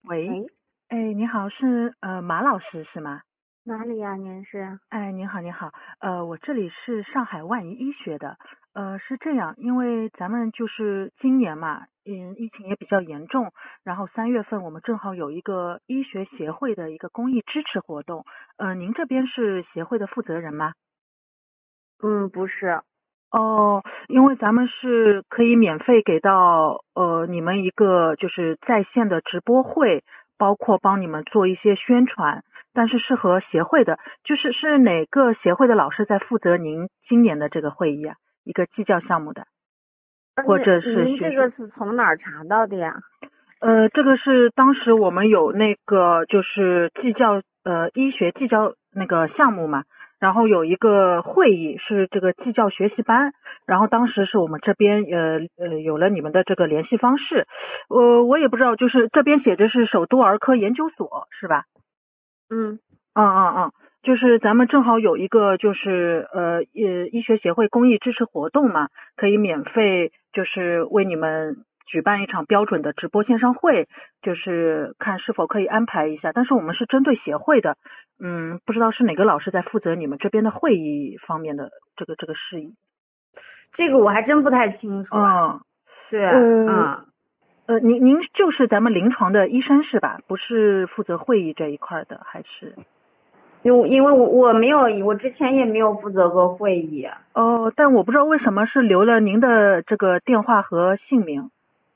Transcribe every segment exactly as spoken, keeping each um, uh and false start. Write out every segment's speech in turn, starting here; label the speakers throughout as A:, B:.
A: 喂，
B: 喂，
A: 哎，你好，是呃马老师是吗？
B: 哪里呀？您是？
A: 哎，您好，您好，呃，我这里是上海万宜医学的，呃，是这样，因为咱们就是今年嘛，嗯，疫情也比较严重，然后三月份我们正好有一个医学协会的一个公益支持活动，呃，您这边是协会的负责人吗？
B: 嗯，不是。
A: 哦，因为咱们是可以免费给到呃你们一个就是在线的直播会，包括帮你们做一些宣传，但是适合协会的，就是是哪个协会的老师在负责您今年的这个会议啊？一个技教项目的，或者
B: 您您这
A: 是学术？
B: 个是从哪儿查到的呀？
A: 呃，这个是当时我们有那个就是技教呃医学技教那个项目嘛，然后有一个会议是这个技教学习班，然后当时是我们这边呃呃有了你们的这个联系方式，呃我也不知道，就是这边写着是首都儿科研究所是吧？
B: 嗯，
A: 嗯嗯嗯，就是咱们正好有一个就是呃医医学协会公益支持活动嘛，可以免费就是为你们举办一场标准的直播线上会，就是看是否可以安排一下。但是我们是针对协会的，嗯，不知道是哪个老师在负责你们这边的会议方面的这个这个事宜。
B: 这个我还真不太清楚啊。
A: 嗯，
B: 对，
A: 呃
B: 嗯，
A: 呃，您您就是咱们临床的医生是吧？不是负责会议这一块的，还是？
B: 因为因为我我没有，我之前也没有负责过会议。
A: 哦，但我不知道为什么是留了您的这个电话和姓名，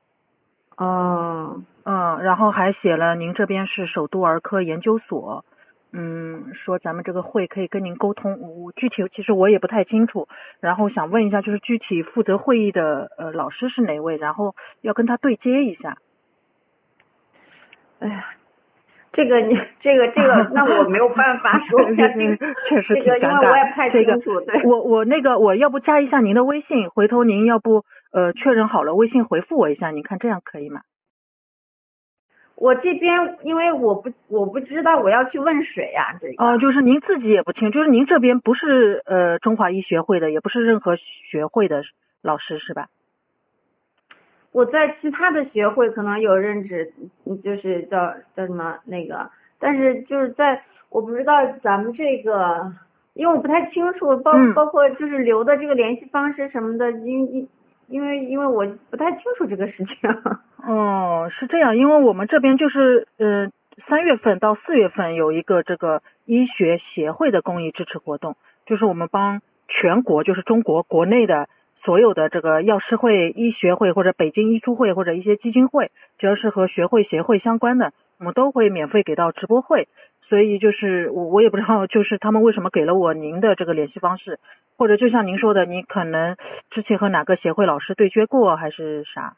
B: 哦，
A: 嗯，然后还写了您这边是首都儿科研究所，嗯，说咱们这个会可以跟您沟通，我具体其实我也不太清楚，然后想问一下，就是具体负责会议的呃老师是哪位，然后要跟他对接一下。
B: 哎呀，这个你这个这个，那我没有办法说一下这个
A: 确实
B: 这个，因
A: 挺尴尬。
B: 为我也不太
A: 这个
B: 清楚。对，
A: 我我那个我要不加一下您的微信，回头您要不呃确认好了微信回复我一下，您看这样可以吗？
B: 我这边因为我不我不知道我要去问谁呀、这个。
A: 哦，就是您自己也不清，就是您这边不是呃中华医学会的，也不是任何学会的老师是吧？
B: 我在其他的学会可能有任职，嗯就是叫叫什么那个，但是就是在我不知道咱们这个，因为我不太清楚，包
A: 嗯，
B: 包括就是留的这个联系方式什么的，因因因为因为我不太清楚这个事情。
A: 哦，是这样，因为我们这边就是呃三月份到四月份有一个这个医学协会的公益支持活动，就是我们帮全国就是中国国内的所有的这个药师会、医学会或者北京医书会或者一些基金会，只要是和学会协会相关的，我们都会免费给到直播会。所以就是我我也不知道，就是他们为什么给了我您的这个联系方式，或者就像您说的，你可能之前和哪个协会老师对接过还是啥？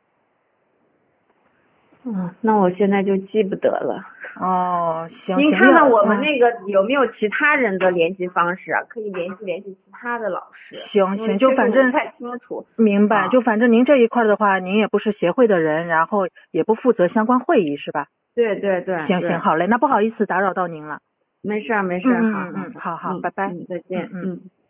B: 嗯，那我现在就记不得了。
A: 哦，行行，要
B: 您看看我们
A: 嗯，
B: 那个有没有其他人的联系方式啊？可以联系联系其他的老师，因为
A: 行行，就
B: 确实
A: 反正
B: 我不太清楚
A: 明白，
B: 啊。
A: 就反正您这一块的话，您也不是协会的人，然后也不负责相关会议是吧？
B: 对对对对。
A: 行行，好嘞，那不好意思打扰到您了。
B: 没事儿没事儿，好
A: 嗯嗯嗯嗯，
B: 好好，
A: 好好，
B: 嗯
A: 拜拜。
B: 嗯，再见，
A: 嗯嗯。
B: 嗯。